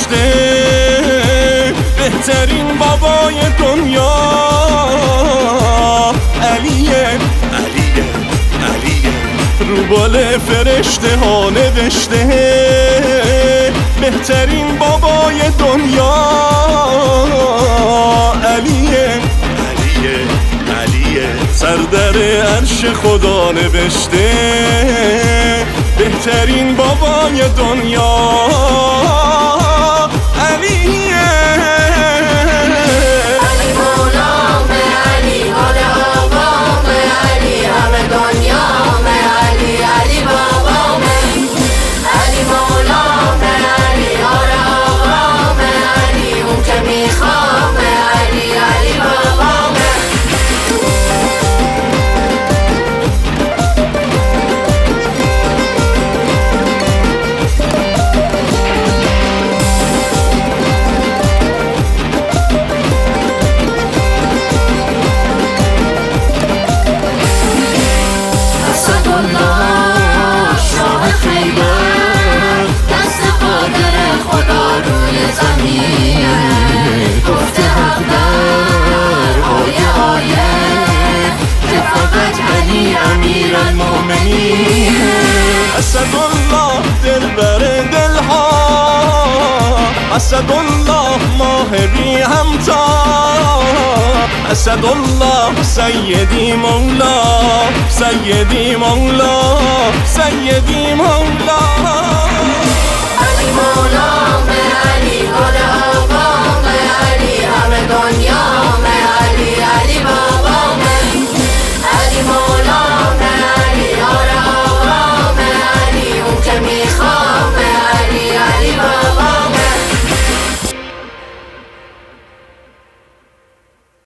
نوشته بهترین بابای دنیا علیه رو بال فرشته ها نوشته بهترین بابای دنیا علیه سردر عرش خدا نوشته بهترین بابای دنیا علیه علی مولام علی حال آقام علی همه دنیام علی علی بابام علی مولام علی حال آقام علی اون که میخوام علی علی بابام دست قادر خدا روی زمین گفته حق در آیه که فقط علی امیر المومنین اسدالله دلبر دلها اسدالله ماه بی همتا اسدالله سیدی مولا سیدی مولا سیدی مولا